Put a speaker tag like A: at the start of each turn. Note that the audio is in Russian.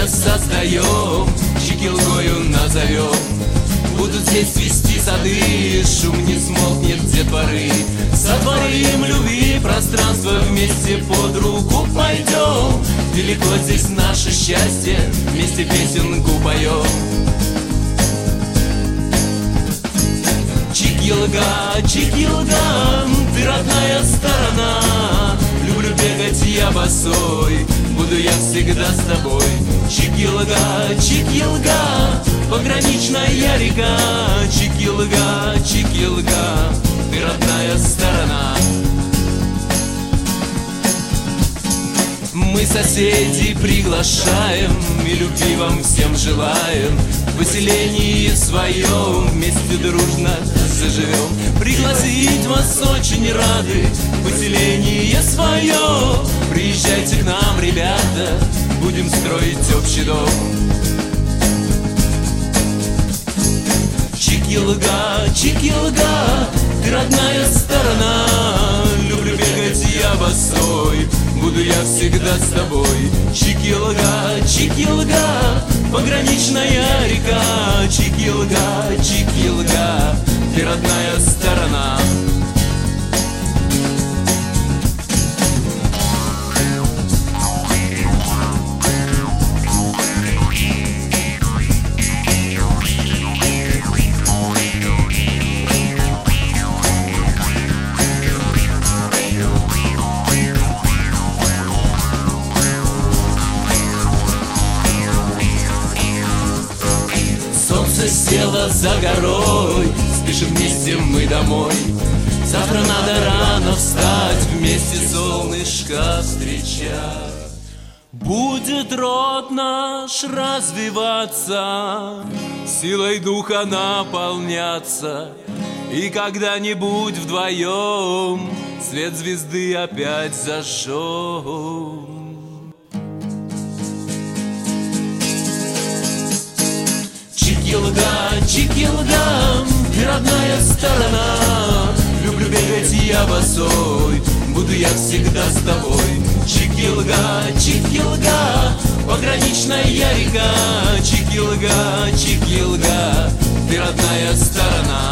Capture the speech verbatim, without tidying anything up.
A: родное создаем, Чикилгою назовем. Будут здесь цвести сады, шум не смолкнет детворы. Сотворим любви пространство, вместе под руку пойдем. Велико здесь наше счастье, вместе песенку поем. Чикилга, Чикилга, ты родная сторона. Люблю бегать я босой, буду я всегда с тобой. Чикилга, Чикилга, пограничная река. Чикилга, Чикилга, ты родная сторона. Мы соседей приглашаем и любви вам всем желаем. В поселении своем вместе дружно заживем. Пригласить вас очень рады в поселение свое. Приезжайте к нам, ребята, будем строить общий дом. Чикилга, Чикилга, ты родная сторона. Люблю бегать я босой, буду я всегда с тобой. Чикилга, Чикилга, пограничная река. Чикилга, Чикилга, ты родная сторона. Село за горой, спешим вместе мы домой. Завтра надо рано встать, вместе солнышко встречать. Будет род наш развиваться, силой духа наполняться, и когда-нибудь вдвоем свет звезды опять зажжем. Чикилга, Чикилга, ты родная сторона. Люблю бегать я босой, буду я всегда с тобой. Чикилга, Чикилга, пограничная река. Чикилга, Чикилга, ты родная сторона.